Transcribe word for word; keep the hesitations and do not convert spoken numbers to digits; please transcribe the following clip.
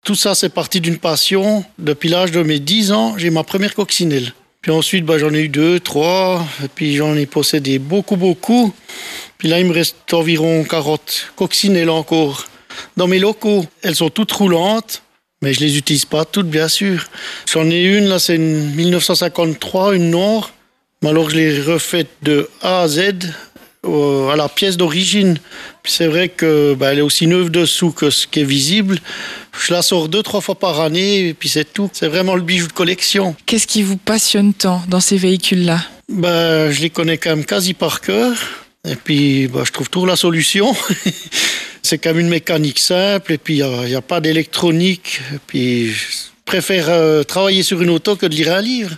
Tout ça, c'est parti d'une passion. Depuis l'âge de mes dix ans, j'ai ma première coccinelle. Puis ensuite, bah, j'en ai eu deux, trois, et puis j'en ai possédé beaucoup, beaucoup. Puis là, il me reste environ quarante coccinelles encore dans mes locaux. Elles sont toutes roulantes, mais je les utilise pas toutes, bien sûr. J'en ai une, là, c'est une dix-neuf cent cinquante-trois, une noire. Mais alors, je l'ai refaite de A à Z, euh, à la pièce d'origine. Puis c'est vrai que bah, elle est aussi neuve dessous que ce qui est visible. Je la sors deux, trois fois par année, et puis c'est tout. C'est vraiment le bijou de collection. Qu'est-ce qui vous passionne tant dans ces véhicules-là ? Bah, je les connais quand même quasi par cœur. Et puis, bah, je trouve toujours la solution. C'est quand même une mécanique simple, et puis il n'y a, a pas d'électronique. Et puis, je préfère euh, travailler sur une auto que de lire un livre.